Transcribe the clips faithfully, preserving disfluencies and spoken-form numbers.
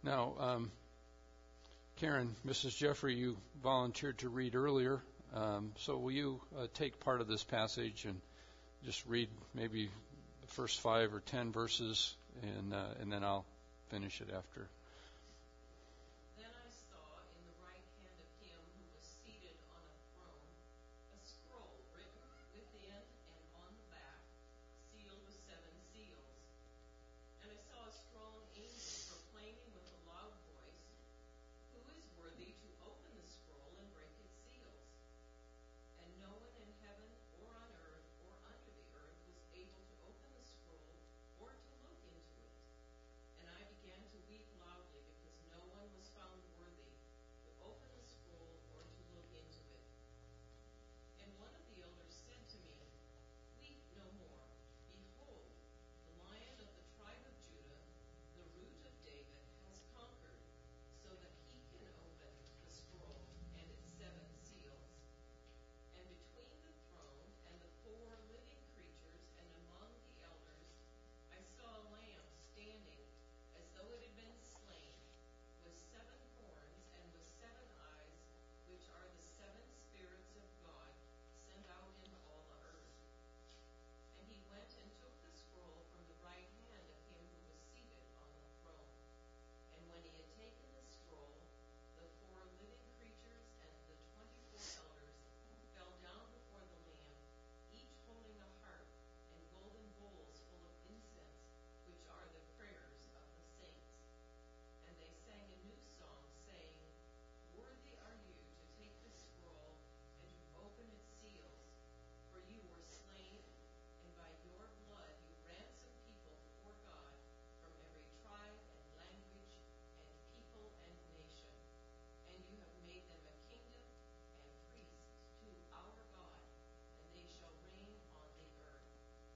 Now, um, Karen, Missus Jeffrey, you volunteered to read earlier. Um, so will you uh, take part of this passage and just read maybe the first five or ten verses, and uh, and then I'll finish it after. Then I saw in the right hand of him who was seated on a throne a scroll written within and on the back, sealed with seven seals. And I saw a strong angel proclaiming with a loud voice, "Who is worthy to open the scroll and break its seals?" And no one in heaven or on earth or under the earth was able to open the scroll or to look into it. And I began to weep loudly because no one was found worthy to open the scroll or to look into it. And one of the elders said to me, "Weep no more. Behold, the Lion of the tribe of Judah, the Root of David, has conquered, so that he can open the scroll and its seven seals." And between the throne and the four living creatures and among the elders, I saw a lamb standing as though it had been slain, with seven horns and with seven eyes, which are the seven spirits of God sent out into all the earth. And he went and took the scroll from the right hand of him who was seated on the throne. And when he had taken the scroll, the four living creatures and the twenty-four elders fell down before the Lamb, each holding a harp and golden bowls full of incense, which are the prayers of the saints. And they sang a new song, saying, "Worthy are you to take the scroll and to open its seals, for you were slain, and by your blood you ransomed people for God from every tribe and language and people and nation. And you have made them a kingdom and priests to our God, and they shall reign on the earth."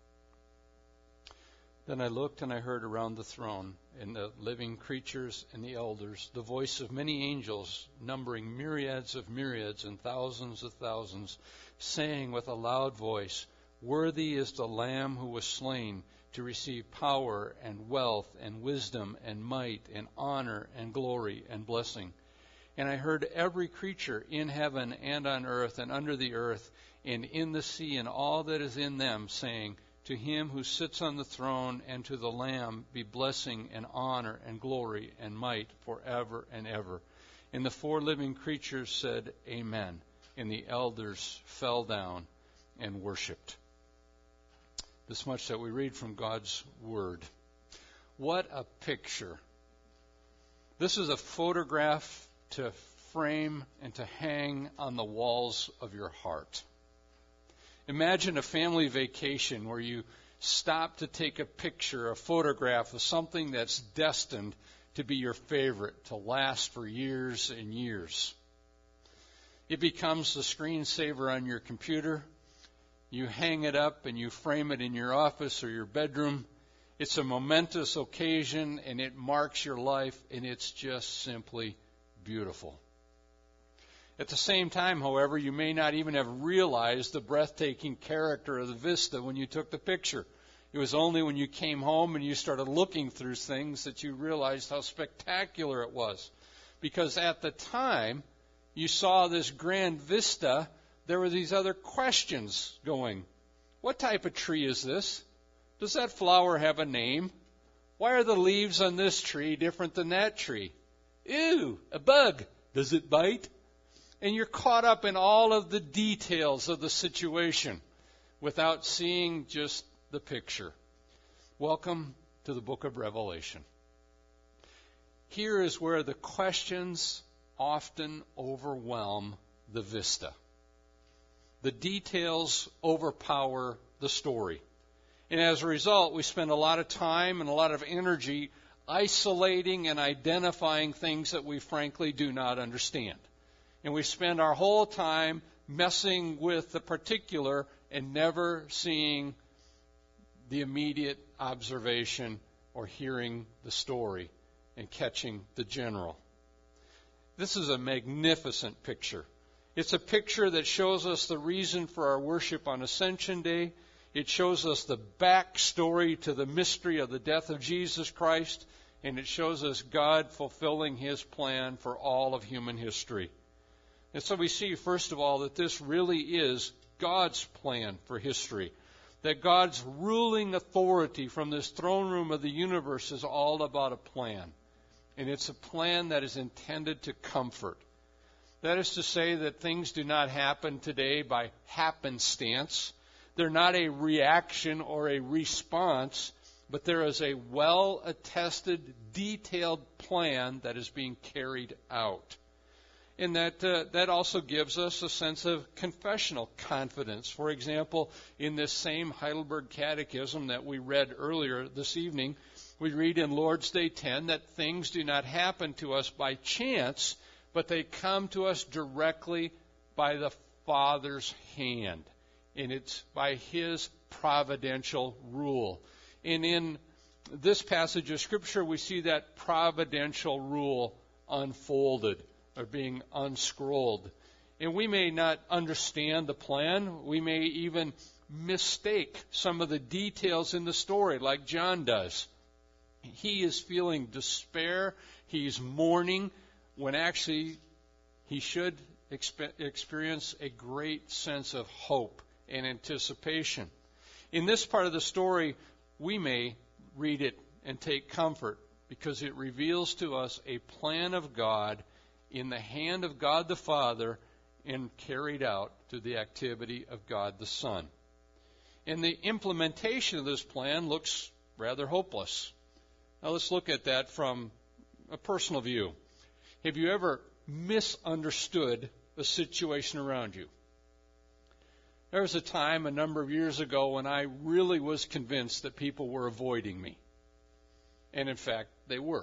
Then I looked, and I heard around the throne, and the living creatures and the elders, the voice of many angels, numbering myriads of myriads and thousands of thousands, saying with a loud voice, "Worthy is the Lamb who was slain to receive power and wealth and wisdom and might and honor and glory and blessing." And I heard every creature in heaven and on earth and under the earth and in the sea and all that is in them, saying, "To him who sits on the throne and to the Lamb be blessing and honor and glory and might forever and ever." And the four living creatures said, "Amen." And the elders fell down and worshipped. This much that we read from God's Word. What a picture. This is a photograph to frame and to hang on the walls of your heart. Imagine a family vacation where you stop to take a picture, a photograph of something that's destined to be your favorite, to last for years and years. It becomes the screensaver on your computer. You hang it up and you frame it in your office or your bedroom. It's a momentous occasion, and it marks your life, and it's just simply beautiful. At the same time, however, you may not even have realized the breathtaking character of the vista when you took the picture. It was only when you came home and you started looking through things that you realized how spectacular it was. Because at the time you saw this grand vista, there were these other questions going. What type of tree is this? Does that flower have a name? Why are the leaves on this tree different than that tree? Ew, a bug. Does it bite? And you're caught up in all of the details of the situation without seeing just the picture. Welcome to the book of Revelation. Here is where the questions often overwhelm the vista. The details overpower the story. And as a result, we spend a lot of time and a lot of energy isolating and identifying things that we frankly do not understand. And we spend our whole time messing with the particular and never seeing the immediate observation or hearing the story and catching the general. This is a magnificent picture. It's a picture that shows us the reason for our worship on Ascension Day. It shows us the backstory to the mystery of the death of Jesus Christ. And it shows us God fulfilling his plan for all of human history. And so we see, first of all, that this really is God's plan for history. That God's ruling authority from this throne room of the universe is all about a plan. And it's a plan that is intended to comfort. That is to say that things do not happen today by happenstance. They're not a reaction or a response, but there is a well-attested, detailed plan that is being carried out. And that uh, that also gives us a sense of confessional confidence. For example, in this same Heidelberg Catechism that we read earlier this evening, we read in Lord's Day ten that things do not happen to us by chance, but they come to us directly by the Father's hand. And it's by his providential rule. And in this passage of Scripture, we see that providential rule unfolded or being unscrolled. And we may not understand the plan. We may even mistake some of the details in the story, like John does. He is feeling despair. He's mourning when actually he should expe- experience a great sense of hope and anticipation. In this part of the story, we may read it and take comfort because it reveals to us a plan of God in the hand of God the Father and carried out through the activity of God the Son. And the implementation of this plan looks rather hopeless. Now let's look at that from a personal view. Have you ever misunderstood a situation around you? There was a time a number of years ago when I really was convinced that people were avoiding me. And in fact, they were.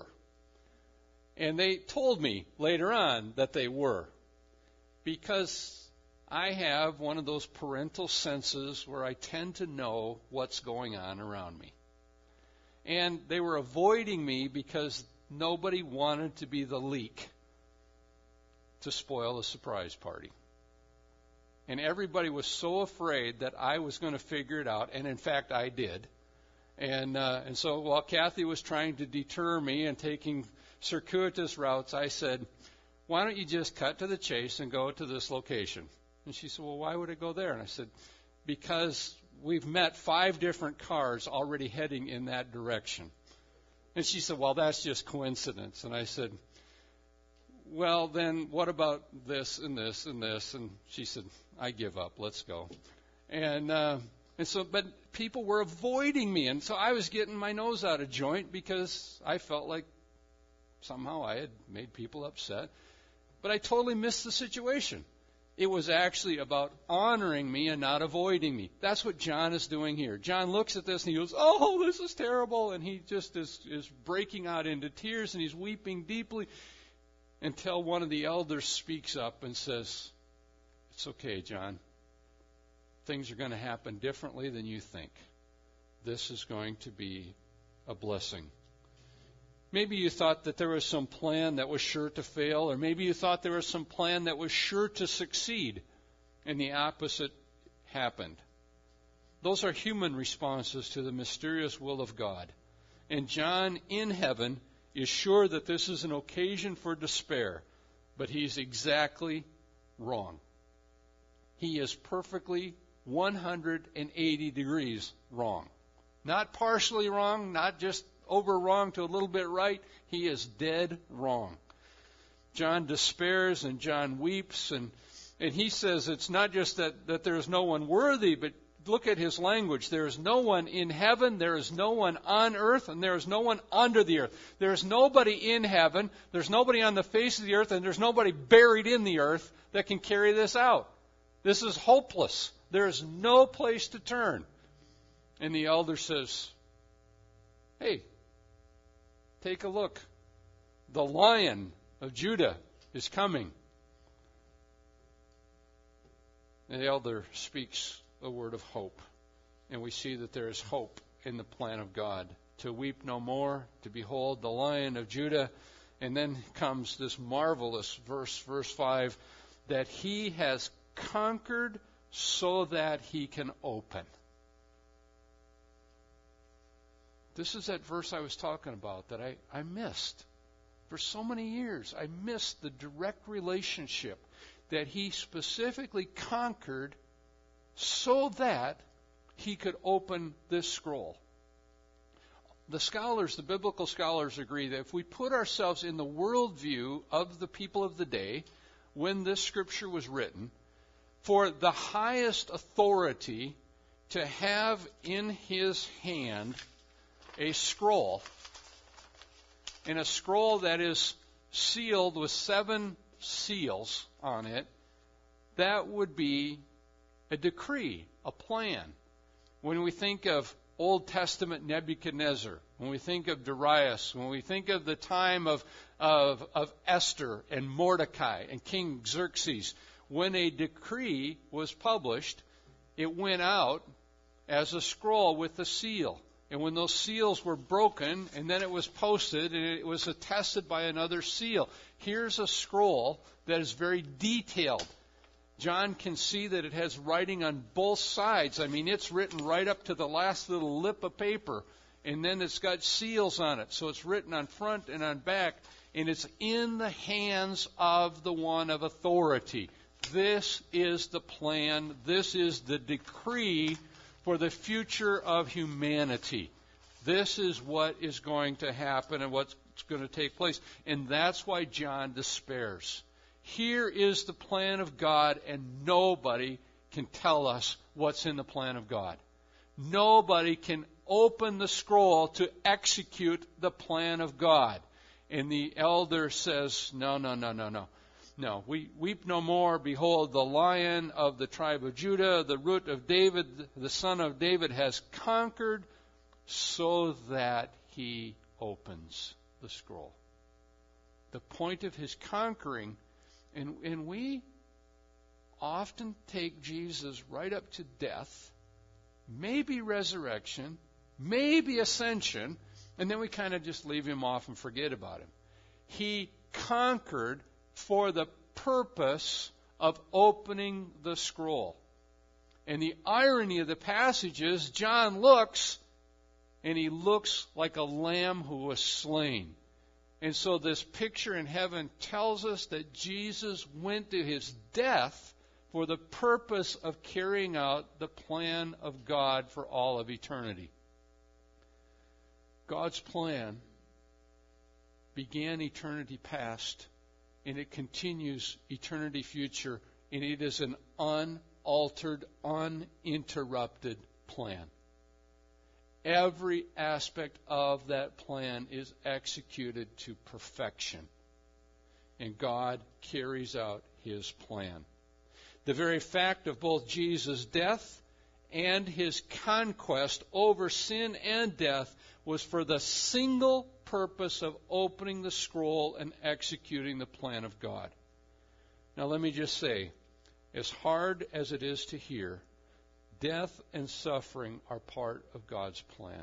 And they told me later on that they were. Because I have one of those parental senses where I tend to know what's going on around me. And they were avoiding me because nobody wanted to be the leak to spoil the surprise party. And everybody was so afraid that I was going to figure it out, and in fact I did. And uh, and so while Kathy was trying to deter me and taking circuitous routes, I said, why don't you just cut to the chase and go to this location? And she said, well, why would I go there? And I said, because we've met five different cars already heading in that direction. And she said, well, that's just coincidence. And I said, well, then what about this and this and this? And she said, I give up. Let's go. And uh, and so, but people were avoiding me. And so I was getting my nose out of joint because I felt like somehow I had made people upset. But I totally missed the situation. It was actually about honoring me and not avoiding me. That's what John is doing here. John looks at this and he goes, oh, this is terrible. And he just is, is breaking out into tears and he's weeping deeply until one of the elders speaks up and says, it's okay, John. Things are going to happen differently than you think. This is going to be a blessing. Maybe you thought that there was some plan that was sure to fail, or maybe you thought there was some plan that was sure to succeed, and the opposite happened. Those are human responses to the mysterious will of God. And John in heaven is sure that this is an occasion for despair, but he's exactly wrong. He is perfectly one hundred eighty degrees wrong. Not partially wrong, not just over wrong to a little bit right. He is dead wrong. John despairs and John weeps, and and he says it's not just that, that there is no one worthy, but look at his language. There is no one in heaven, there is no one on earth, and there is no one under the earth. There is nobody in heaven, there's nobody on the face of the earth, and there's nobody buried in the earth that can carry this out. This is hopeless. There is no place to turn. And the elder says, hey, take a look. The Lion of Judah is coming. And the elder speaks a word of hope. And we see that there is hope in the plan of God. To weep no more, to behold the Lion of Judah. And then comes this marvelous verse, verse five, that he has conquered so that he can open. This is that verse I was talking about that I, I missed. For so many years, I missed the direct relationship that he specifically conquered so that he could open this scroll. The scholars, the biblical scholars, agree that if we put ourselves in the worldview of the people of the day when this scripture was written, for the highest authority to have in his hand a scroll, and a scroll that is sealed with seven seals on it, that would be a decree, a plan. When we think of Old Testament Nebuchadnezzar, when we think of Darius, when we think of the time of, of, of Esther and Mordecai and King Xerxes, when a decree was published, it went out as a scroll with a seal. And when those seals were broken, and then it was posted, and it was attested by another seal. Here's a scroll that is very detailed. John can see that it has writing on both sides. I mean, it's written right up to the last little lip of paper. And then it's got seals on it. So it's written on front and on back. And it's in the hands of the one of authority. This is the plan. This is the decree for the future of humanity. This is what is going to happen and what's going to take place. And that's why John despairs. Here is the plan of God, and nobody can tell us what's in the plan of God. Nobody can open the scroll to execute the plan of God. And the elder says, no, no, no, no, no. No, we weep no more. Behold, the Lion of the tribe of Judah, the root of David, the son of David, has conquered so that he opens the scroll. The point of his conquering, and, and we often take Jesus right up to death, maybe resurrection, maybe ascension, and then we kind of just leave him off and forget about him. He conquered for the purpose of opening the scroll. And the irony of the passage is John looks, and he looks like a lamb who was slain. And so this picture in heaven tells us that Jesus went to his death for the purpose of carrying out the plan of God for all of eternity. God's plan began eternity past, and it continues eternity future, and it is an unaltered, uninterrupted plan. Every aspect of that plan is executed to perfection, and God carries out his plan. The very fact of both Jesus' death and his conquest over sin and death was for the single purpose of opening the scroll and executing the plan of God. Now let me just say, as hard as it is to hear, death and suffering are part of God's plan.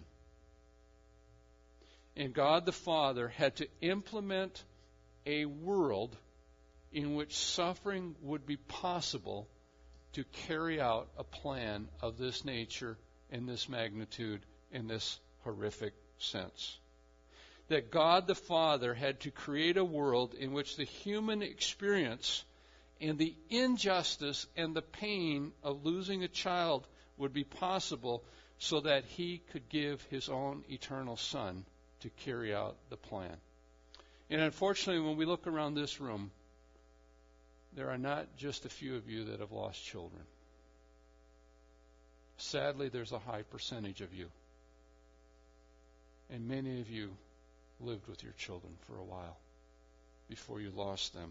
And God the Father had to implement a world in which suffering would be possible to carry out a plan of this nature, in this magnitude, in this horrific sense. That God the Father had to create a world in which the human experience and the injustice and the pain of losing a child would be possible so that he could give his own eternal Son to carry out the plan. And unfortunately, when we look around this room, there are not just a few of you that have lost children. Sadly, there's a high percentage of you. And many of you lived with your children for a while before you lost them.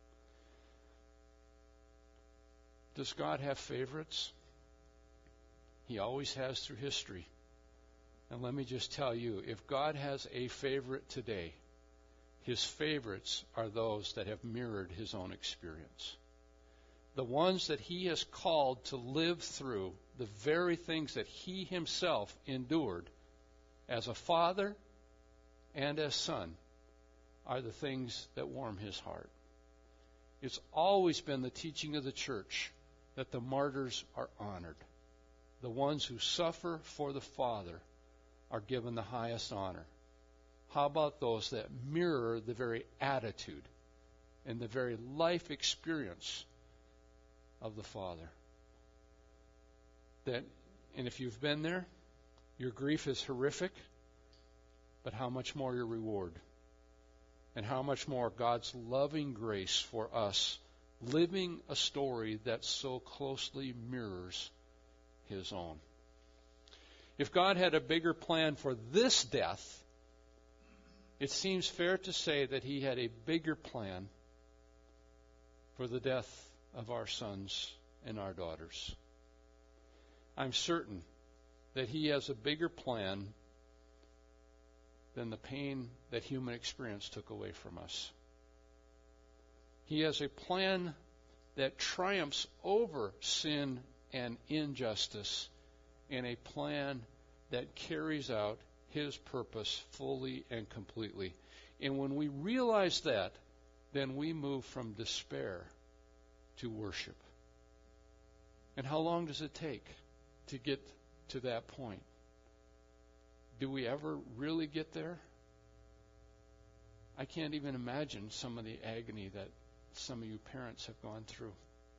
Does God have favorites? He always has through history. And let me just tell you, if God has a favorite today, his favorites are those that have mirrored his own experience. The ones that he has called to live through the very things that he himself endured as a father and as son are the things that warm his heart. It's always been the teaching of the church that the martyrs are honored. The ones who suffer for the Father are given the highest honor? How about those that mirror the very attitude and the very life experience of the Father? That, and if you've been there, your grief is horrific, but how much more your reward? And how much more God's loving grace for us, living a story that so closely mirrors His own. If God had a bigger plan for this death, it seems fair to say that He had a bigger plan for the death of our sons and our daughters. I'm certain that He has a bigger plan than the pain that human experience took away from us. He has a plan that triumphs over sin and injustice, and a plan that carries out His purpose fully and completely. And when we realize that, then we move from despair to worship. And how long does it take to get to that point? Do we ever really get there? I can't even imagine some of the agony that some of you parents have gone through.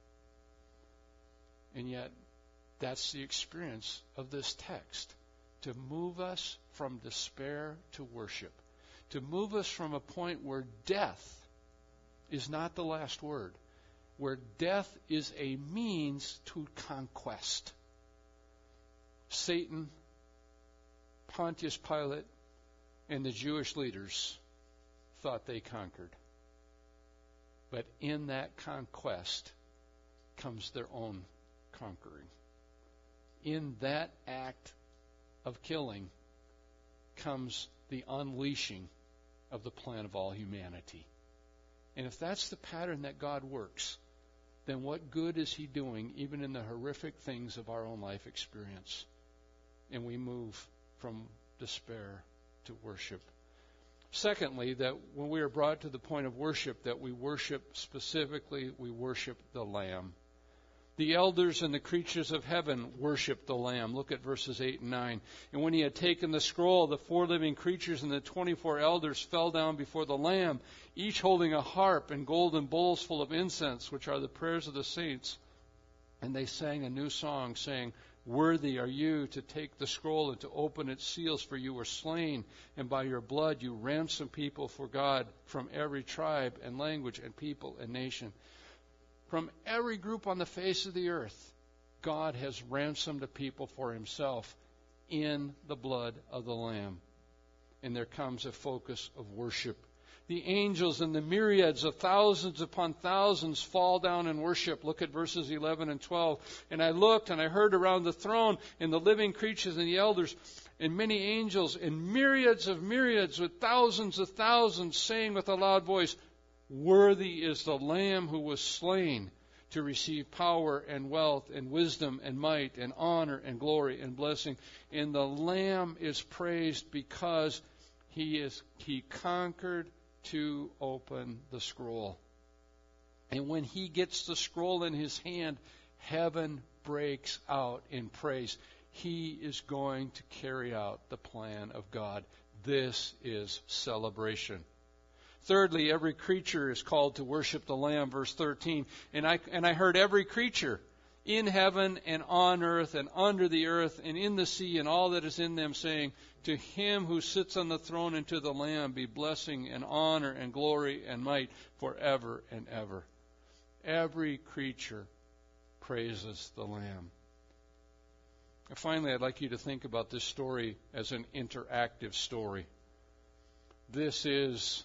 And yet, that's the experience of this text. To move us from despair to worship. To move us from a point where death is not the last word. Where death is a means to conquest. Satan, Pontius Pilate, and the Jewish leaders thought they conquered. But in that conquest comes their own conquering. In that act of killing comes the unleashing of the plan of all humanity. And if that's the pattern that God works, then what good is He doing even in the horrific things of our own life experience? And we move from despair to worship. Secondly, that when we are brought to the point of worship, that we worship specifically, we worship the Lamb. The elders and the creatures of heaven worship the Lamb. Look at verses eight and nine. And when He had taken the scroll, the four living creatures and the twenty-four elders fell down before the Lamb, each holding a harp and golden bowls full of incense, which are the prayers of the saints. And they sang a new song, saying, "Worthy are you to take the scroll and to open its seals, for you were slain, and by your blood you ransomed people for God from every tribe and language and people and nation." From every group on the face of the earth, God has ransomed a people for Himself in the blood of the Lamb. And there comes a focus of worship. The angels and the myriads of thousands upon thousands fall down and worship. Look at verses eleven and twelve. And I looked and I heard around the throne and the living creatures and the elders and many angels and myriads of myriads with thousands of thousands saying with a loud voice, "Worthy is the Lamb who was slain to receive power and wealth and wisdom and might and honor and glory and blessing." And the Lamb is praised because he is he conquered to open the scroll. And when He gets the scroll in His hand, heaven breaks out in praise. He is going to carry out the plan of God. This is celebration. Thirdly, every creature is called to worship the Lamb, verse thirteen. And I and I heard every creature in heaven and on earth and under the earth and in the sea and all that is in them saying, "To Him who sits on the throne and to the Lamb be blessing and honor and glory and might forever and ever." Every creature praises the Lamb. And finally, I'd like you to think about this story as an interactive story. This is...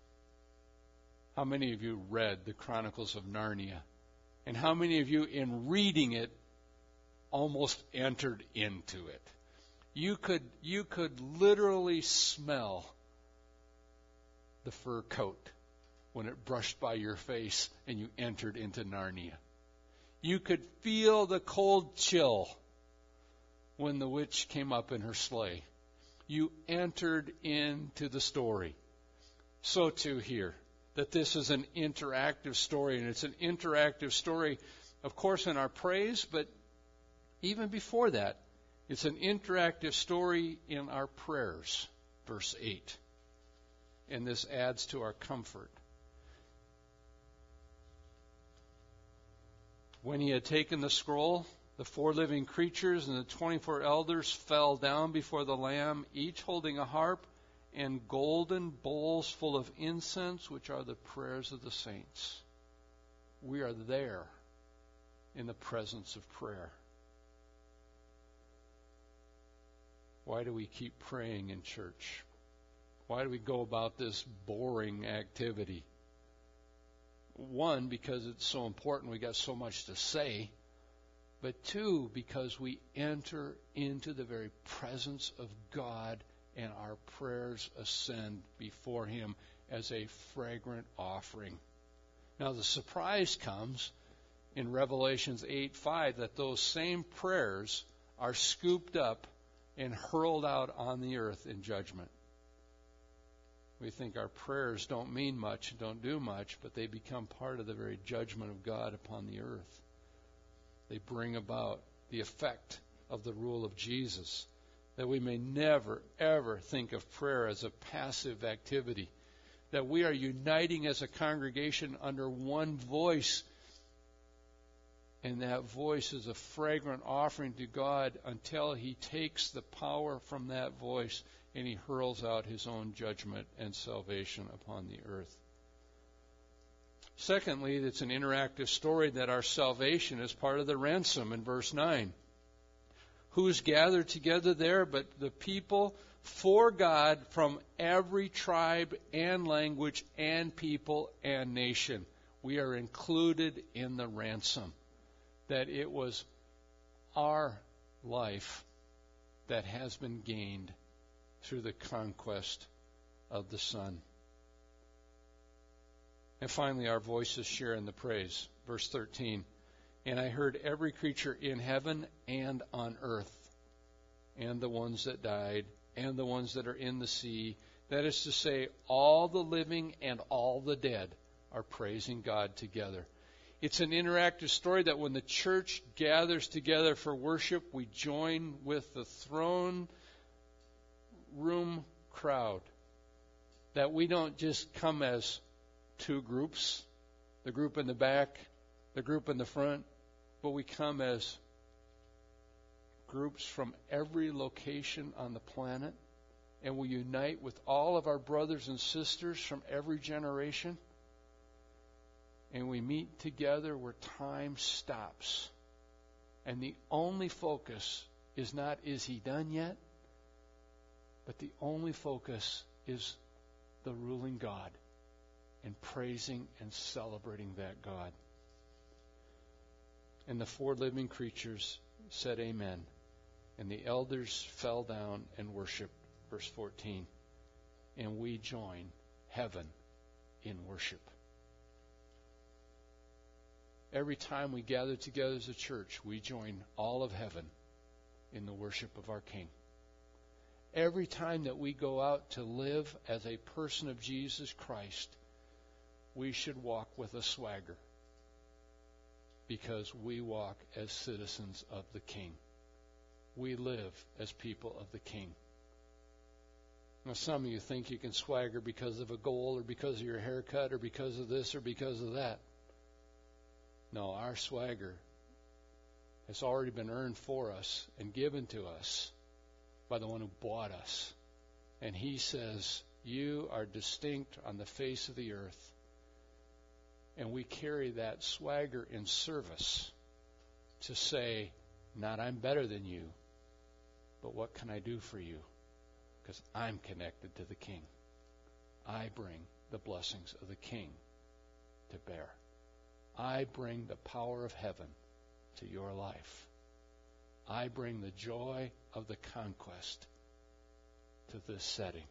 How many of you read the Chronicles of Narnia? And how many of you, in reading it, almost entered into it? You could, you could literally smell the fur coat when it brushed by your face and you entered into Narnia. You could feel the cold chill when the witch came up in her sleigh. You entered into the story. So too here. That this is an interactive story, and it's an interactive story, of course, in our praise, but even before that, It's an interactive story in our prayers, verse eight. And this adds to our comfort. When he had taken the scroll, the four living creatures and the twenty-four elders fell down before the Lamb, each holding a harp and golden bowls full of incense, which are the prayers of the saints. We are there in the presence of prayer. Why do we keep praying in church? Why do we go about this boring activity? One, because it's so important, we got so much to say. But two, because we enter into the very presence of God and our prayers ascend before Him as a fragrant offering. Now the surprise comes in Revelations eight five that those same prayers are scooped up and hurled out on the earth in judgment. We think our prayers don't mean much, don't do much, but they become part of the very judgment of God upon the earth. They bring about the effect of the rule of Jesus, that we may never, ever think of prayer as a passive activity, that we are uniting as a congregation under one voice, and that voice is a fragrant offering to God until He takes the power from that voice and He hurls out His own judgment and salvation upon the earth. Secondly, it's an interactive story that our salvation is part of the ransom in verse nine. Who's gathered together there but the people for God from every tribe and language and people and nation. We are included in the ransom. That it was our life that has been gained through the conquest of the Son. And finally, our voices share in the praise. Verse thirteen, and I heard every creature in heaven and on earth, and the ones that died, and the ones that are in the sea, that is to say, all the living and all the dead are praising God together. It's an interactive story that when the church gathers together for worship, we join with the throne room crowd. That we don't just come as two groups, the group in the back, the group in the front, but we come as groups from every location on the planet, and we unite with all of our brothers and sisters from every generation. And we meet together where time stops. And the only focus is not, is He done yet? But the only focus is the ruling God and praising and celebrating that God. And the four living creatures said amen. And the elders fell down and worshiped. Verse fourteen. And we join heaven in worship. Every time we gather together as a church, we join all of heaven in the worship of our King. Every time that we go out to live as a person of Jesus Christ, we should walk with a swagger, because we walk as citizens of the King. We live as people of the King. Now, some of you think you can swagger because of a goal or because of your haircut or because of this or because of that. No, our swagger has already been earned for us and given to us by the one who bought us. And He says, you are distinct on the face of the earth. And we carry that swagger in service to say, not I'm better than you, but what can I do for you? Because I'm connected to the King. I bring the blessings of the King to bear. I bring the power of heaven to your life. I bring the joy of the conquest to this setting.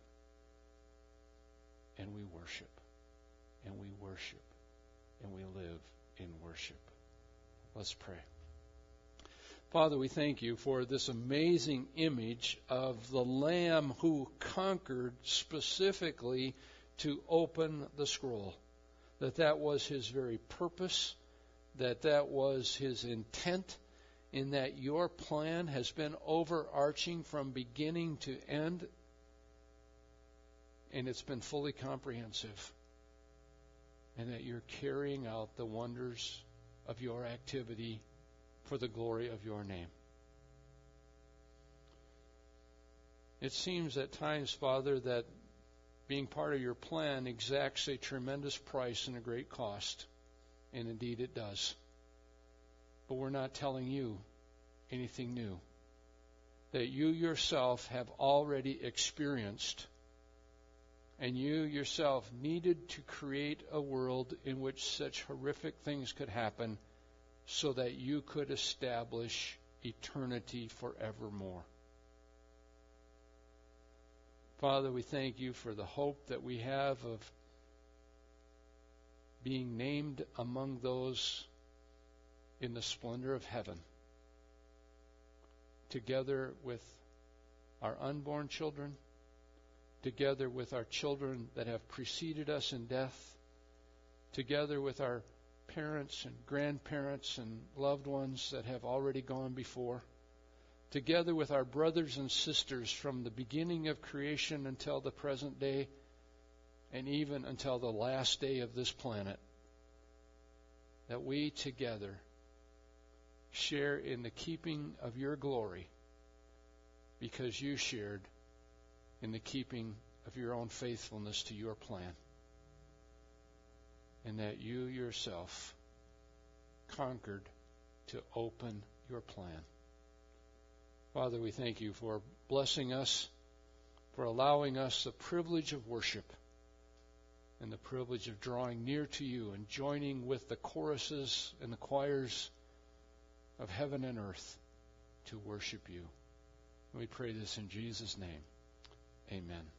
And we worship, and we worship, and we live in worship. Let's pray. Father, we thank you for this amazing image of the Lamb who conquered specifically to open the scroll. That that was His very purpose, that that was His intent, in that your plan has been overarching from beginning to end, and it's been fully comprehensive, and that you're carrying out the wonders of your activity for the glory of your name. It seems at times, Father, that being part of your plan exacts a tremendous price and a great cost, and indeed it does. But we're not telling you anything new. That you yourself have already experienced, and you yourself needed to create a world in which such horrific things could happen so that you could establish eternity forevermore. Father, we thank you for the hope that we have of being named among those in the splendor of heaven, together with our unborn children, together with our children that have preceded us in death, together with our parents and grandparents and loved ones that have already gone before, together with our brothers and sisters from the beginning of creation until the present day, and even until the last day of this planet, that we together share in the keeping of your glory, because you shared in the keeping of your own faithfulness to your plan, and that you yourself conquered to open your plan. Father, we thank you for blessing us, for allowing us the privilege of worship and the privilege of drawing near to you and joining with the choruses and the choirs of heaven and earth to worship you. We pray this in Jesus' name. Amen.